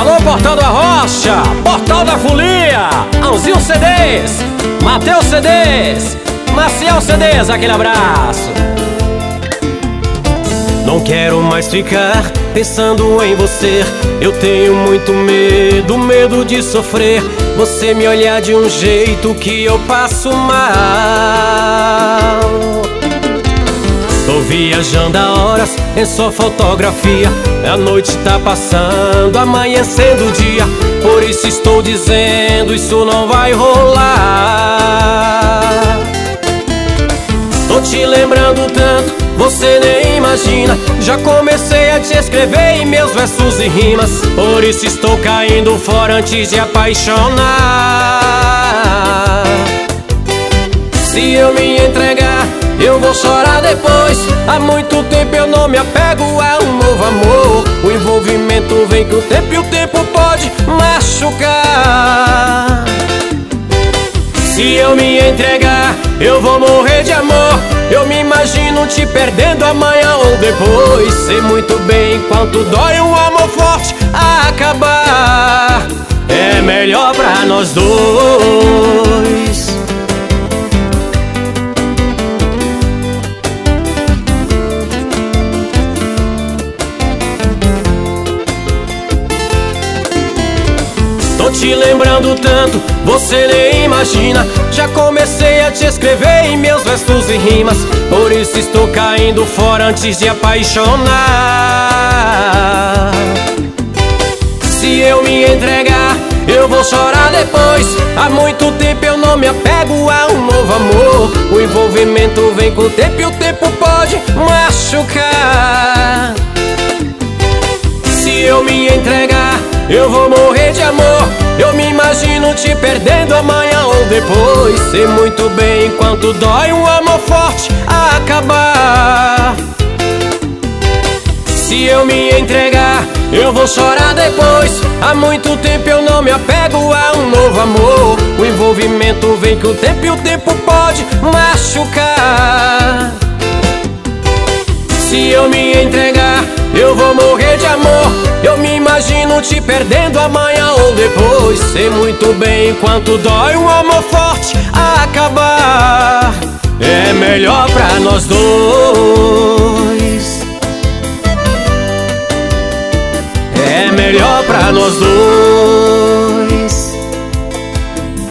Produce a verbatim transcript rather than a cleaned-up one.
Alô, Portal da Rocha, Portal da Folia, Anzinho C Ds, Mateus C Ds, Maciel C Ds, aquele abraço. Não quero mais ficar pensando em você. Eu tenho muito medo, medo de sofrer. Você me olhar de um jeito que eu passo mal. Tô viajando há horas em sua fotografia. A noite tá passando, amanhecendo o dia. Por isso estou dizendo, isso não vai rolar. Tô te lembrando tanto, você nem imagina. Já comecei a te escrever em meus versos e rimas. Por isso estou caindo fora antes de apaixonar. Se eu me entregar, eu vou chorar depois. Há muito tempo eu não me apego a um novo amor. O envolvimento vem com o tempo e o tempo pode machucar. Se eu me entregar, eu vou morrer de amor. Eu me imagino te perdendo amanhã ou depois. Sei muito bem quanto dói um amor forte acabar. É melhor pra nós dois. Tô te lembrando tanto, você nem imagina. Já comecei a te escrever em meus versos e rimas. Por isso estou caindo fora antes de apaixonar. Se eu me entregar, eu vou chorar depois. Há muito tempo eu não me apego a um novo amor. O envolvimento vem com o tempo e o tempo pode machucar. Se eu me entregar, eu vou morrer de amor. Eu me imagino te perdendo amanhã ou depois. Sei muito bem quanto dói um amor forte acabar. Se eu me entregar, eu vou chorar depois. Há muito tempo eu não me apego a um novo amor. O envolvimento vem com o tempo e o tempo pode machucar. Se eu me entregar, eu vou morrer de amor. Eu me imagino te perdendo amanhã ou depois. Sei muito bem quanto dói um amor forte acabar. É melhor pra nós dois. É melhor pra nós dois.